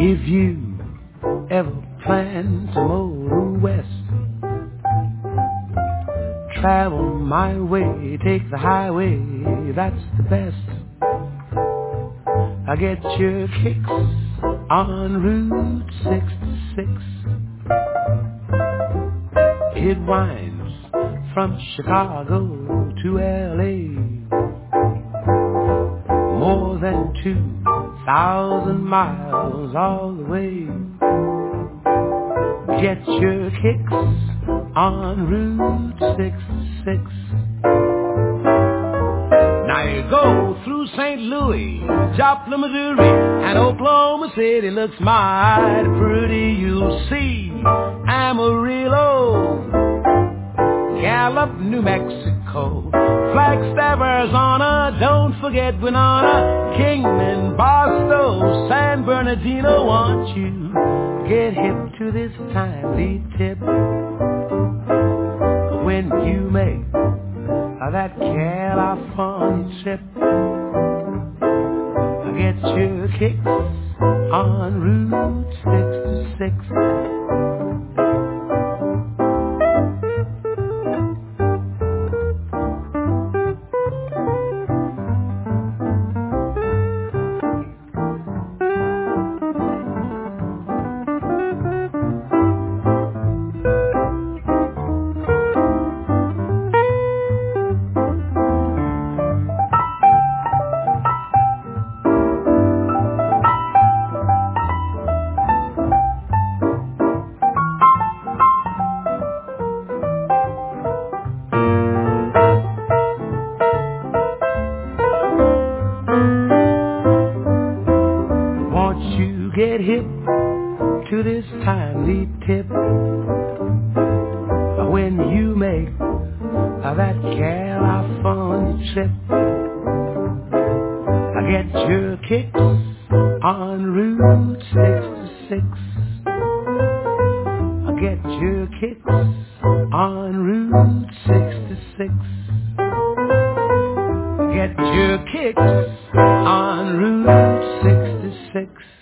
If you ever plan to motor west, travel my way, take the highway, that's the best. I get your kicks on Route 66. It winds from Chicago to L.A., more than 2,000 miles all the way. Get your kicks on Route 66. Now you go through St. Louis, Joplin, Missouri, and Oklahoma City looks mighty pretty. You'll see Amarillo, Gallup, New Mexico, Flagstaff, Arizona, don't forget Winona, Kingman, Barstow, San Bernardino. Want you get hip to this timely tip when you make that California trip. Get your kicks on Route 66. Get hip to this timely tip when you make that California trip. Get your kicks on Route 66. Get your kicks on Route 66. Get your kicks on Route 66.